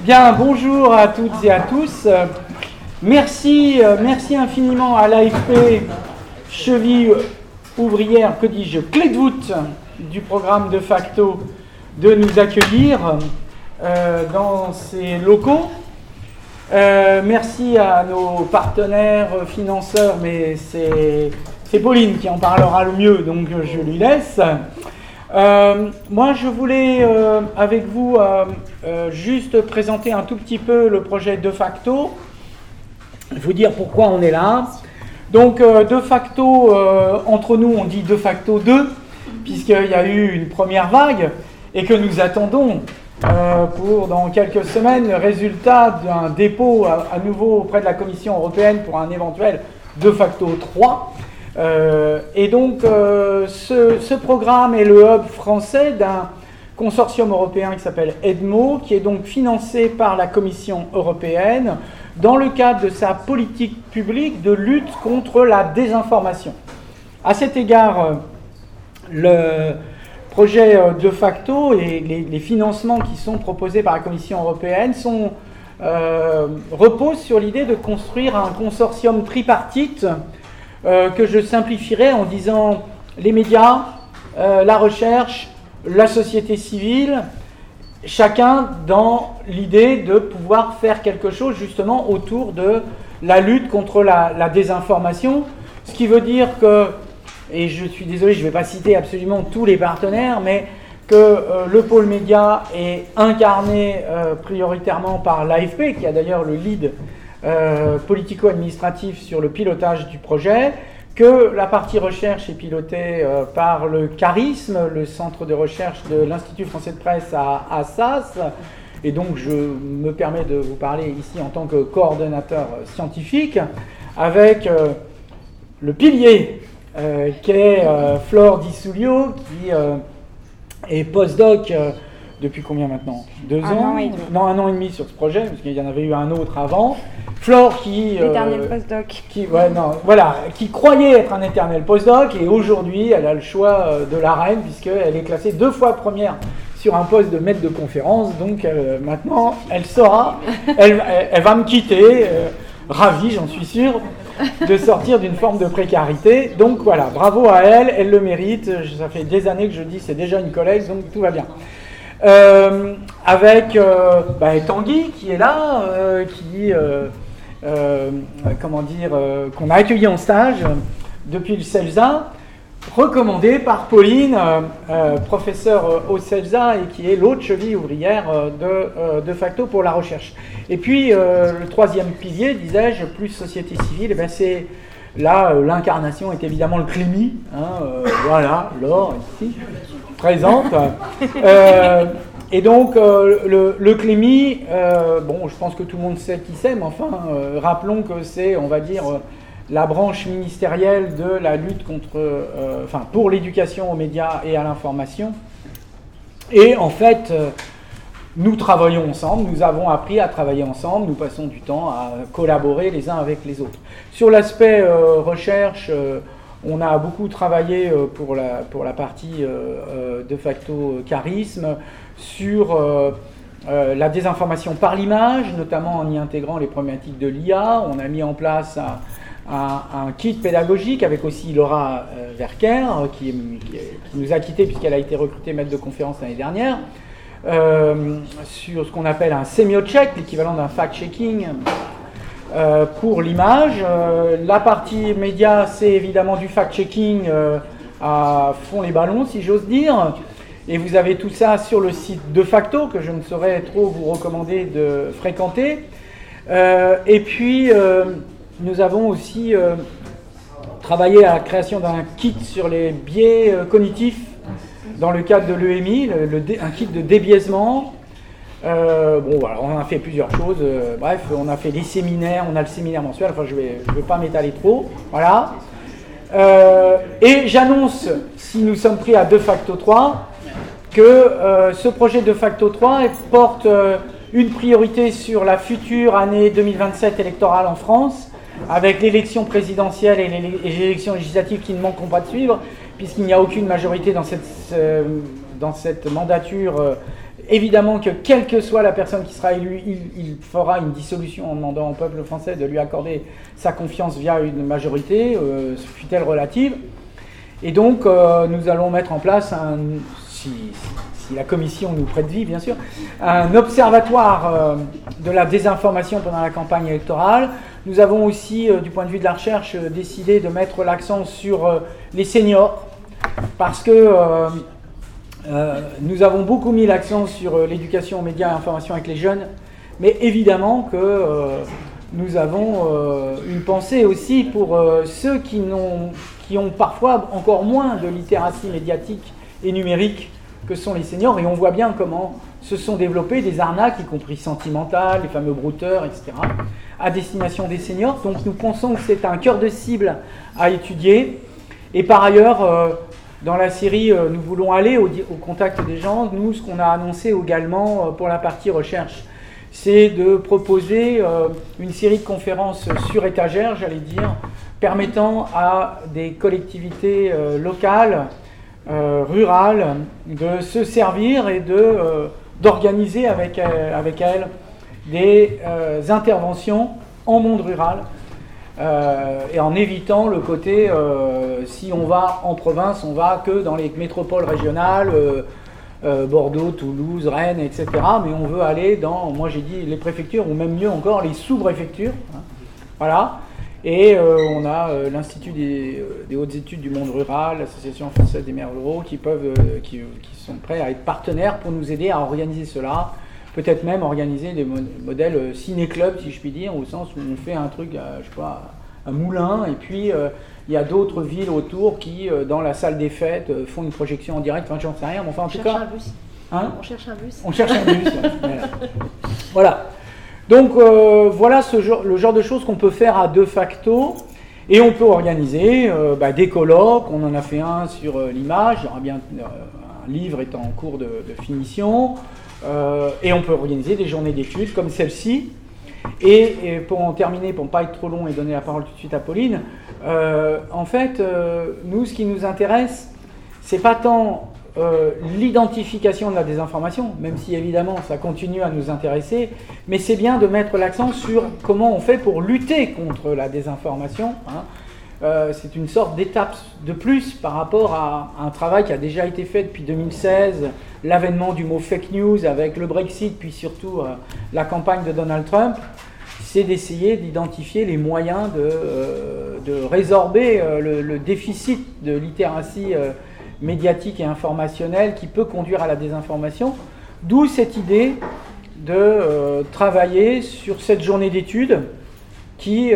Bien, bonjour à toutes et à tous. Merci infiniment à l'AFP, cheville ouvrière, que dis-je, clé de voûte du programme de facto, de nous accueillir dans ces locaux. Merci à nos partenaires financeurs, mais c'est Pauline qui en parlera le mieux, donc je lui laisse. Moi, je voulais, avec vous, juste présenter un tout petit peu le projet De Facto, vous dire pourquoi on est là. Donc, De Facto, entre nous, on dit De Facto 2, puisqu'il y a eu une première vague, et que nous attendons pour, dans quelques semaines, le résultat d'un dépôt à nouveau auprès de la Commission européenne pour un éventuel De Facto 3. Et donc, ce programme est le hub français d'un consortium européen qui s'appelle EDMO, qui est donc financé par la Commission européenne dans le cadre de sa politique publique de lutte contre la désinformation. À cet égard, le projet De Facto et les financements qui sont proposés par la Commission européenne reposent sur l'idée de construire un consortium tripartite que je simplifierai en disant les médias, la recherche, la société civile, chacun dans l'idée de pouvoir faire quelque chose justement autour de la lutte contre la désinformation, ce qui veut dire que, et je suis désolé, je ne vais pas citer absolument tous les partenaires, mais que le pôle média est incarné prioritairement par l'AFP, qui a d'ailleurs le lead politico-administratif sur le pilotage du projet, que la partie recherche est pilotée par le CARISM, le centre de recherche de l'Institut français de presse à Assas, et donc je me permets de vous parler ici en tant que coordonnateur scientifique, avec le pilier qui est Flore Di Sullio, qui est postdoc depuis combien maintenant ? 2 ans ? 1 an et demi. Non, 1 an et demi sur ce projet, parce qu'il y en avait eu un autre avant. Flore qui... L'éternel postdoc. Qui croyait être un éternel postdoc, et aujourd'hui, elle a le choix de la reine, puisqu'elle est classée 2 fois première sur un poste de maître de conférence. Donc maintenant, elle saura, elle va me quitter, ravie, j'en suis sûr, de sortir d'une forme de précarité. Donc voilà, bravo à elle, elle le mérite. Ça fait des années que je dis, c'est déjà une collègue, donc tout va bien. Avec Tanguy qui est là, qu'on a accueilli en stage depuis le CELSA, recommandé par Pauline, professeure au CELSA, et qui est l'autre cheville ouvrière de facto pour la recherche. Et puis le troisième pilier, disais-je, plus société civile, c'est là l'incarnation est évidemment le CLEMI, voilà, Laure ici présente. Et donc, le CLEMI, je pense que tout le monde sait qui c'est, mais enfin, rappelons que c'est, on va dire, la branche ministérielle de la lutte pour l'éducation aux médias et à l'information. Et en fait, nous travaillons ensemble, nous avons appris à travailler ensemble, nous passons du temps à collaborer les uns avec les autres. Sur l'aspect recherche, on a beaucoup travaillé pour la partie de facto charisme sur la désinformation par l'image, notamment en y intégrant les problématiques de l'IA. On a mis en place un kit pédagogique avec aussi Laura Verker, qui nous a quittés puisqu'elle a été recrutée maître de conférence l'année dernière, sur ce qu'on appelle un semiocheck, l'équivalent d'un fact-checking pour l'image. La partie média, c'est évidemment du fact-checking à fond les ballons, si j'ose dire. Et vous avez tout ça sur le site De Facto, que je ne saurais trop vous recommander de fréquenter. Et puis, nous avons aussi travaillé à la création d'un kit sur les biais cognitifs dans le cadre de l'EMI, un kit de débiaisement. On a fait plusieurs choses. Bref, on a fait des séminaires, on a le séminaire mensuel. Enfin, je vais pas m'étaler trop. Voilà. Et j'annonce, si nous sommes pris à De Facto 3, que ce projet De Facto 3 porte une priorité sur la future année 2027 électorale en France, avec l'élection présidentielle et les élections législatives qui ne manqueront pas de suivre, puisqu'il n'y a aucune majorité dans cette mandature évidemment que quelle que soit la personne qui sera élue, il fera une dissolution en demandant au peuple français de lui accorder sa confiance via une majorité, fût-elle relative. Et donc, nous allons mettre en place, si la commission nous prête vie, bien sûr, un observatoire de la désinformation pendant la campagne électorale. Nous avons aussi, du point de vue de la recherche, décidé de mettre l'accent sur les seniors, parce que nous avons beaucoup mis l'accent sur l'éducation aux médias et information avec les jeunes, mais évidemment que nous avons une pensée aussi pour ceux qui ont parfois encore moins de littératie médiatique et numérique que sont les seniors, et on voit bien comment se sont développées des arnaques, y compris sentimentales, les fameux brouteurs, etc., à destination des seniors. Donc nous pensons que c'est un cœur de cible à étudier. Et par ailleurs, dans la série, nous voulons aller au contact des gens. Nous, ce qu'on a annoncé également pour la partie recherche, c'est de proposer une série de conférences sur étagère, j'allais dire, permettant à des collectivités locales, rurales, de se servir et d'organiser avec elles des interventions en monde rural, et en évitant le côté, si on va en province, on va que dans les métropoles régionales, Bordeaux, Toulouse, Rennes, etc. Mais on veut aller dans, moi j'ai dit, les préfectures, ou même mieux encore, les sous-préfectures. Hein, voilà. Et on a l'Institut des hautes études du monde rural, l'Association française des maires ruraux, qui sont prêts à être partenaires pour nous aider à organiser cela. Peut-être même organiser des modèles ciné-club, si je puis dire, au sens où on fait un truc, je sais pas, un moulin, et puis il y a d'autres villes autour qui, dans la salle des fêtes, font une projection en direct, enfin j'en sais rien, mais enfin en tout cas... On cherche un bus. On cherche un bus, voilà. Donc voilà le genre de choses qu'on peut faire à de facto, et on peut organiser des colloques. On en a fait un sur l'image, il y aura bien un livre est en cours de finition, et on peut organiser des journées d'études comme celle-ci. Et pour en terminer, pour ne pas être trop long et donner la parole tout de suite à Pauline, en fait, nous, ce qui nous intéresse, c'est pas tant l'identification de la désinformation, même si évidemment ça continue à nous intéresser, mais c'est bien de mettre l'accent sur comment on fait pour lutter contre la désinformation. Hein. C'est une sorte d'étape de plus par rapport à un travail qui a déjà été fait depuis 2016, l'avènement du mot fake news avec le Brexit, puis surtout la campagne de Donald Trump. C'est d'essayer d'identifier les moyens de résorber le déficit de littératie médiatique et informationnelle qui peut conduire à la désinformation. D'où cette idée de travailler sur cette journée d'études qui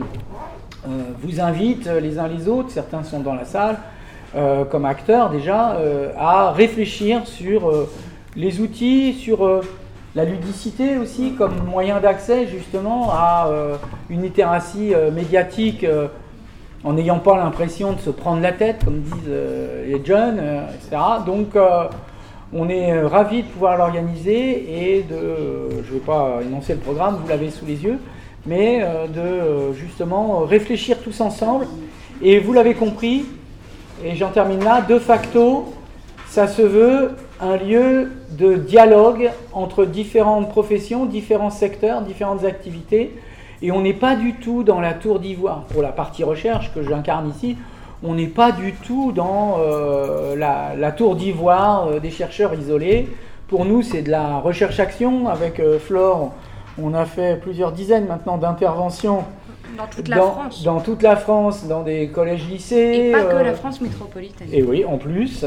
vous invite les uns les autres, certains sont dans la salle comme acteurs déjà, à réfléchir sur les outils, sur la ludicité aussi comme moyen d'accès justement à une littératie médiatique en n'ayant pas l'impression de se prendre la tête, comme disent les jeunes, etc. Donc on est ravis de pouvoir l'organiser et je ne vais pas énoncer le programme, vous l'avez sous les yeux, mais de justement réfléchir tous ensemble. Et vous l'avez compris, et j'en termine là, de facto, ça se veut un lieu de dialogue entre différentes professions, différents secteurs, différentes activités. Et on n'est pas du tout dans la tour d'ivoire. Pour la partie recherche que j'incarne ici, on n'est pas du tout dans la tour d'ivoire des chercheurs isolés. Pour nous, c'est de la recherche-action. Avec Flore, on a fait plusieurs dizaines maintenant d'interventions dans toute la France. Dans toute la France, dans des collèges-lycées. Et pas que la France métropolitaine. Et oui, en plus.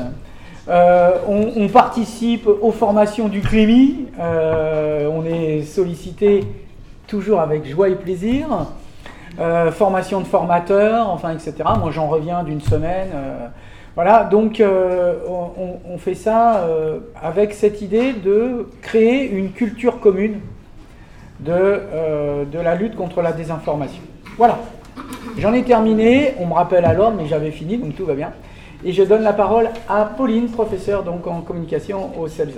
On participe aux formations du CLEMI. On est sollicité toujours avec joie et plaisir. Formation de formateurs, enfin, etc. Moi, j'en reviens d'une semaine. Voilà, donc on fait ça avec cette idée de créer une culture commune de la lutte contre la désinformation. Voilà, j'en ai terminé. On me rappelle à l'ordre, mais j'avais fini, donc tout va bien. Et je donne la parole à Pauline, professeure donc en communication au CELSA.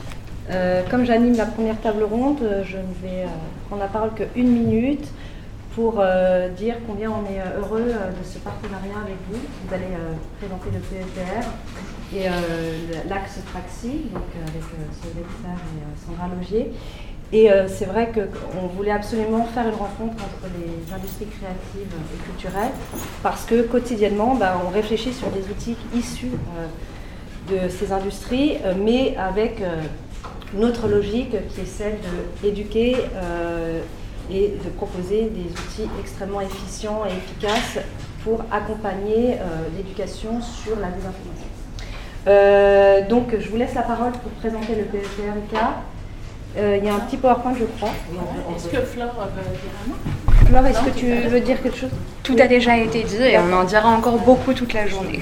Comme j'anime la première table ronde, je ne vais prendre la parole qu'1 minute pour dire combien on est heureux de ce partenariat avec vous. Vous allez présenter le PEPR et l'axe Praxi, donc avec Solveig Serre et Sandra Logier. Et c'est vrai qu'on voulait absolument faire une rencontre entre les industries créatives et culturelles parce que quotidiennement, on réfléchit sur des outils issus de ces industries, mais avec une autre logique qui est celle d'éduquer et de proposer des outils extrêmement efficients et efficaces pour accompagner l'éducation sur la désinformation. Donc je vous laisse la parole pour présenter le PEPR-IK. Il y a un petit PowerPoint, je crois. Est-ce que Flore veut dire un mot ? Flore, est-ce que tu veux dire quelque chose ? Tout a déjà été dit et on en dira encore beaucoup toute la journée.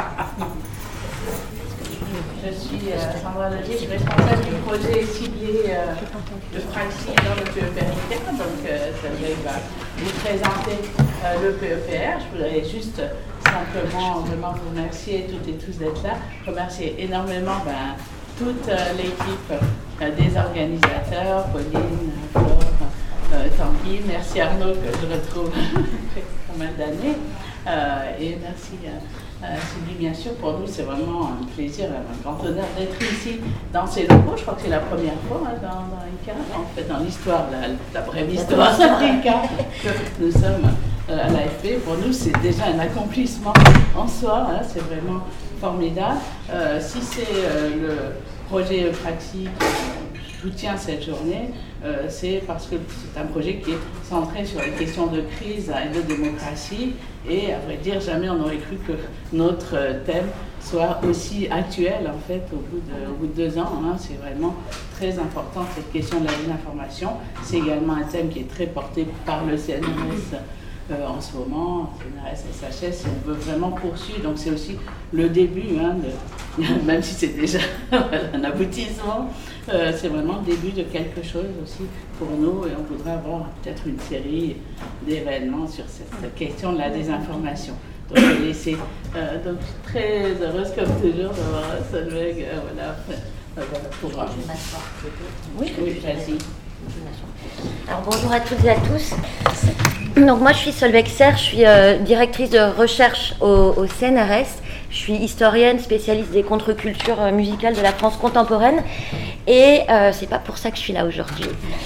Je suis Sandra Logier, je suis responsable du projet ciblé de Praxi dans le PEPR-IK. Donc, Solveig va vous présenter le PEPR. Je voudrais juste simplement vraiment vous remercier toutes et tous d'être là. Remercier énormément toute l'équipe des organisateurs, Pauline, Flore, Tanguy. Merci Arnaud que je retrouve après pas mal d'années. Et merci Sylvie, bien sûr. Pour nous, c'est vraiment un plaisir, un grand honneur d'être ici dans ces locaux. Je crois que c'est la première fois dans IK, en fait, dans l'histoire, la brève histoire d'IK, que nous sommes à l'AFP. Pour nous, c'est déjà un accomplissement en soi. C'est vraiment formidable. Si c'est le projet Praxi qui soutient cette journée, c'est parce que c'est un projet qui est centré sur les questions de crise et de démocratie. Et à vrai dire, jamais on n'aurait cru que notre thème soit aussi actuel en fait au bout de 2 ans. C'est vraiment très important cette question de la désinformation. C'est également un thème qui est très porté par le CNRS en ce moment, CNRS, SHS, et on veut vraiment poursuivre. Donc c'est aussi le début, même si c'est déjà un aboutissement, c'est vraiment le début de quelque chose aussi pour nous, et on voudrait avoir peut-être une série d'événements sur cette question de la désinformation. Donc je vais laisser, donc très heureuse comme toujours d'avoir Solveig, pour... Oui, vas-y. Alors bonjour à toutes et à tous. Donc moi je suis Solveig Serre, je suis directrice de recherche au CNRS. Je suis historienne spécialiste des contre-cultures musicales de la France contemporaine et c'est pas pour ça que je suis là aujourd'hui.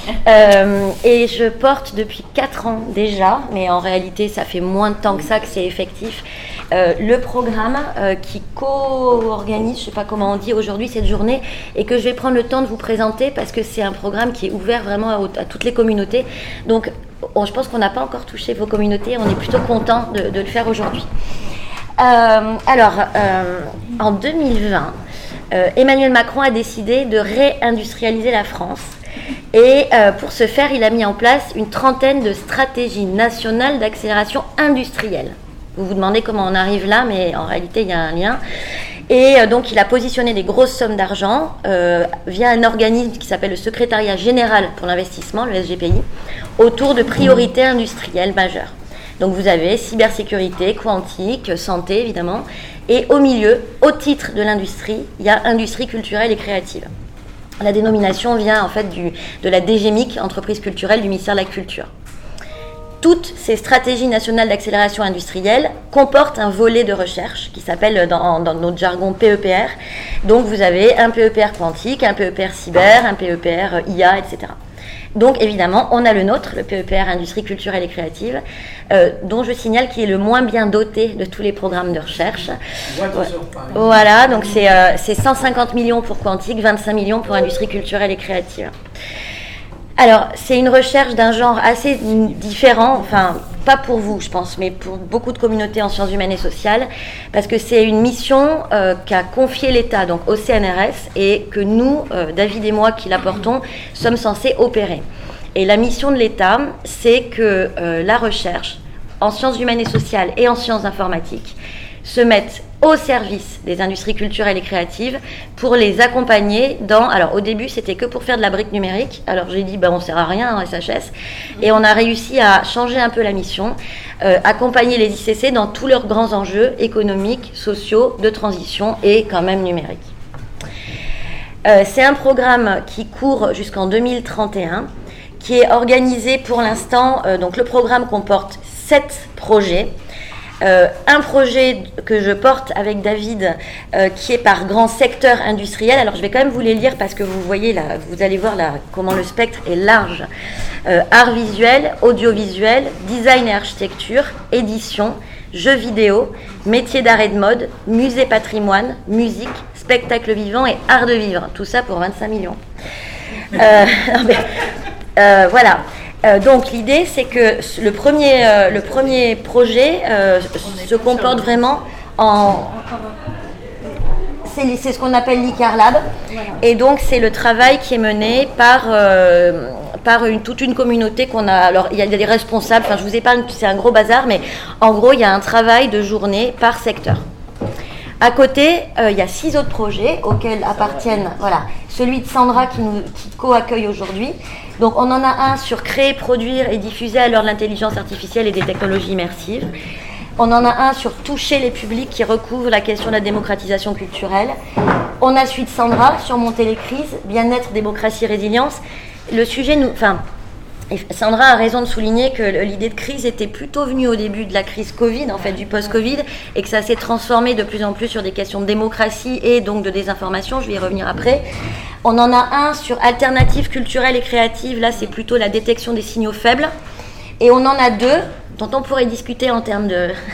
Et je porte depuis 4 ans déjà, mais en réalité ça fait moins de temps que ça que c'est effectif, le programme qui co-organise, je sais pas comment on dit aujourd'hui cette journée, et que je vais prendre le temps de vous présenter parce que c'est un programme qui est ouvert vraiment à toutes les communautés. Donc je pense qu'on n'a pas encore touché vos communautés, on est plutôt content de le faire aujourd'hui. En 2020, Emmanuel Macron a décidé de réindustrialiser la France. Et pour ce faire, il a mis en place une trentaine de stratégies nationales d'accélération industrielle. Vous vous demandez comment on arrive là, mais en réalité, il y a un lien. Et donc, il a positionné des grosses sommes d'argent via un organisme qui s'appelle le Secrétariat Général pour l'Investissement, le SGPI, autour de priorités industrielles majeures. Donc, vous avez cybersécurité, quantique, santé, évidemment. Et au milieu, au titre de l'industrie, il y a industrie culturelle et créative. La dénomination vient en fait de la DGMIC, entreprise culturelle du ministère de la Culture. Toutes ces stratégies nationales d'accélération industrielle comportent un volet de recherche qui s'appelle dans notre jargon PEPR. Donc vous avez un PEPR quantique, un PEPR cyber, un PEPR IA, etc. Donc évidemment, on a le nôtre, le PEPR industrie culturelle et créative, dont je signale qu'il est le moins bien doté de tous les programmes de recherche. Voilà, donc c'est 150 millions pour quantique, 25 millions pour industrie culturelle et créative. Alors, c'est une recherche d'un genre assez différent, enfin, pas pour vous, je pense, mais pour beaucoup de communautés en sciences humaines et sociales, parce que c'est une mission qu'a confiée l'État, donc au CNRS, et que nous, David et moi qui la portons, sommes censés opérer. Et la mission de l'État, c'est que la recherche en sciences humaines et sociales et en sciences informatiques se mette au service des industries culturelles et créatives pour les accompagner dans... Alors au début c'était que pour faire de la brique numérique, alors j'ai dit on ne sert à rien en SHS, et on a réussi à changer un peu la mission, accompagner les ICC dans tous leurs grands enjeux économiques, sociaux, de transition et quand même numériques. C'est un programme qui court jusqu'en 2031, qui est organisé pour l'instant. Donc le programme comporte 7 projets. Un projet que je porte avec David qui est par grand secteur industriel. Alors je vais quand même vous les lire parce que vous voyez là, vous allez voir là comment le spectre est large. Art visuel, audiovisuel, design et architecture, édition, jeux vidéo, métier d'art et de mode, musée patrimoine, musique, spectacle vivant et art de vivre. Tout ça pour 25 millions. Voilà. Donc l'idée c'est que le premier projet se comporte vraiment en... C'est ce qu'on appelle l'ICAR Lab. Et donc c'est le travail qui est mené par toute une communauté qu'on a. Alors il y a des responsables, enfin je vous épargne, c'est un gros bazar, mais en gros il y a un travail de journée par secteur. À côté, il y a 6 autres projets auxquels appartiennent, celui de Sandra qui co-accueille aujourd'hui. Donc on en a un sur créer, produire et diffuser à l'heure de l'intelligence artificielle et des technologies immersives. On en a un sur toucher les publics qui recouvre la question de la démocratisation culturelle. On a celui de Sandra sur monter les crises, bien-être, démocratie, résilience. Le sujet Sandra a raison de souligner que l'idée de crise était plutôt venue au début de la crise Covid, en fait du post-Covid, et que ça s'est transformé de plus en plus sur des questions de démocratie et donc de désinformation. Je vais y revenir après. On en a un sur alternatives culturelles et créatives. Là, c'est plutôt la détection des signaux faibles. Et on en a 2 dont on pourrait discuter en termes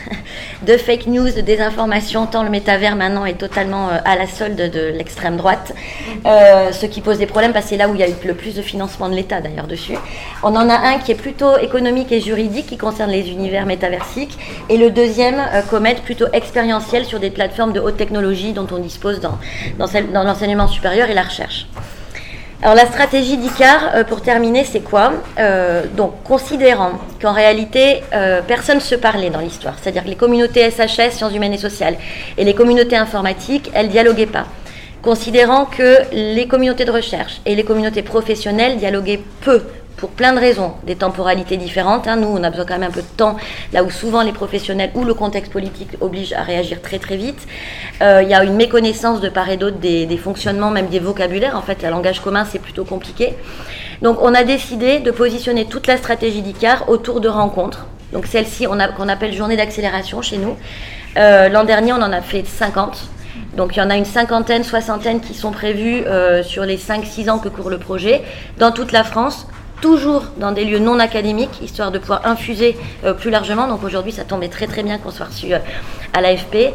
de fake news, de désinformation, tant le métavers maintenant est totalement à la solde de l'extrême droite, ce qui pose des problèmes parce que c'est là où il y a eu le plus de financement de l'État d'ailleurs dessus. On en a un qui est plutôt économique et juridique, qui concerne les univers métaversiques, et le deuxième, Comet, plutôt expérientiel sur des plateformes de haute technologie dont on dispose dans l'enseignement supérieur et la recherche. Alors la stratégie d'ICAR, pour terminer, c'est quoi ? Donc, considérant qu'en réalité, personne ne se parlait dans l'histoire, c'est-à-dire que les communautés SHS, sciences humaines et sociales, et les communautés informatiques, elles ne dialoguaient pas. Considérant que les communautés de recherche et les communautés professionnelles dialoguaient peu, pour plein de raisons, des temporalités différentes. Nous, on a besoin quand même un peu de temps, là où souvent les professionnels ou le contexte politique oblige à réagir très très vite. Il y a une méconnaissance de part et d'autre des fonctionnements, même des vocabulaires. En fait, le langage commun, c'est plutôt compliqué. Donc, on a décidé de positionner toute la stratégie d'ICAR autour de rencontres. Donc, celle-ci, qu'on appelle journée d'accélération chez nous. L'an dernier, on en a fait 50. Donc, il y en a une cinquantaine, soixantaine qui sont prévues sur les 5-6 ans que court le projet, dans toute la France, toujours dans des lieux non académiques, histoire de pouvoir infuser plus largement. Donc aujourd'hui, ça tombait très très bien qu'on soit reçu à l'AFP.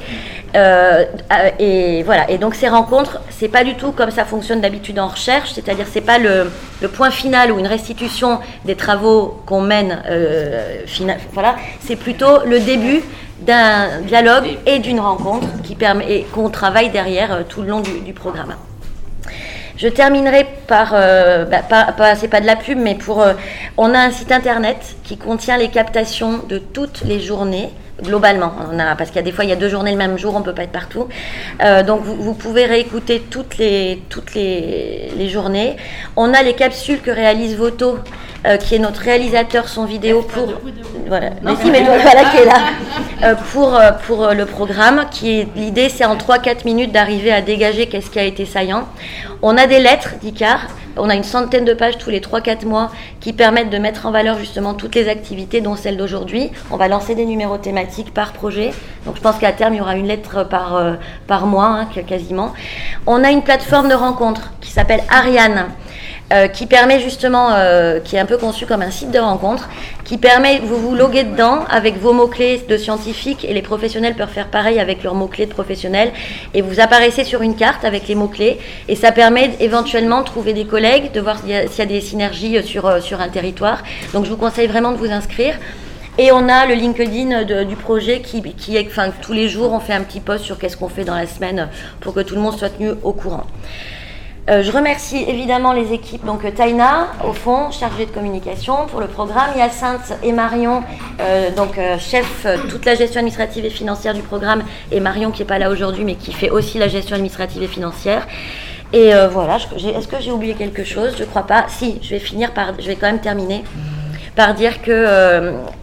Et voilà. Et donc ces rencontres, c'est pas du tout comme ça fonctionne d'habitude en recherche, c'est-à-dire c'est pas le point final ou une restitution des travaux qu'on mène. Voilà, c'est plutôt le début d'un dialogue et d'une rencontre qui permet et qu'on travaille derrière tout le long du programme. Je terminerai c'est pas de la pub, mais on a un site internet qui contient les captations de toutes les journées, globalement. Parce qu'il y a des fois, il y a 2 journées le même jour, on ne peut pas être partout. Donc, vous pouvez réécouter toutes les journées. On a les capsules que réalise Voto, qui est notre réalisateur son vidéo pour... Voilà, qui est là. Pour le programme, l'idée, c'est en 3-4 minutes d'arriver à dégager qu'est-ce qui a été saillant. On a des lettres d'ICAR, on a une centaine de pages tous les 3-4 mois qui permettent de mettre en valeur justement toutes les activités, dont celle d'aujourd'hui. On va lancer des numéros thématiques par projet, donc je pense qu'à terme il y aura une lettre par mois, quasiment. On a une plateforme de rencontre qui s'appelle Ariane, qui permet justement, qui est un peu conçu comme un site de rencontre, qui permet, vous loguez dedans avec vos mots-clés de scientifiques, et les professionnels peuvent faire pareil avec leurs mots-clés de professionnels, et vous apparaissez sur une carte avec les mots-clés, et ça permet éventuellement de trouver des collègues, de voir s'il y a des synergies sur un territoire. Donc je vous conseille vraiment de vous inscrire. Et on a le LinkedIn du projet qui est, tous les jours on fait un petit post sur qu'est-ce qu'on fait dans la semaine pour que tout le monde soit tenu au courant. Je remercie évidemment les équipes, donc Taina, au fond, chargée de communication pour le programme, Hyacinthe et Marion, chef toute la gestion administrative et financière du programme, et Marion qui n'est pas là aujourd'hui, mais qui fait aussi la gestion administrative et financière. Et voilà, est-ce que j'ai oublié quelque chose ? Je ne crois pas. Si, je vais quand même terminer par dire que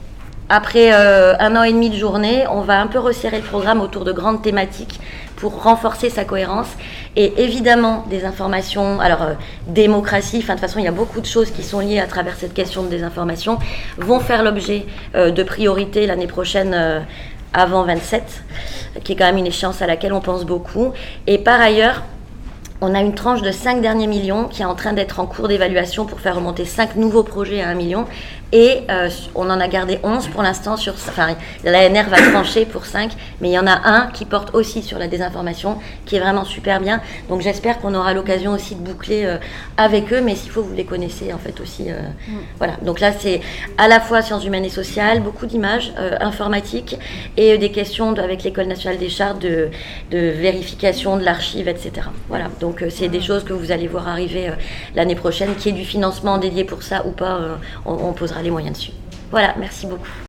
après 1 an et demi de journée, on va un peu resserrer le programme autour de grandes thématiques pour renforcer sa cohérence. Et évidemment, des informations, démocratie, de toute façon, il y a beaucoup de choses qui sont liées à travers cette question de désinformation, vont faire l'objet de priorités l'année prochaine avant 27, qui est quand même une échéance à laquelle on pense beaucoup. Et par ailleurs, on a une tranche de 5 derniers millions qui est en train d'être en cours d'évaluation pour faire remonter 5 nouveaux projets à 1 million. Et on en a gardé 11 pour l'instant. L'ANR va trancher pour 5, mais il y en a un qui porte aussi sur la désinformation, qui est vraiment super bien. Donc j'espère qu'on aura l'occasion aussi de boucler avec eux, mais s'il faut, vous les connaissez en fait aussi. Voilà. Donc là, c'est à la fois sciences humaines et sociales, beaucoup d'images, informatique, et des questions avec l'École nationale des chartes de vérification de l'archive, etc. Voilà. Donc c'est des choses que vous allez voir arriver l'année prochaine, qu'il y ait du financement dédié pour ça ou pas, on posera les moyens dessus. Voilà, merci beaucoup.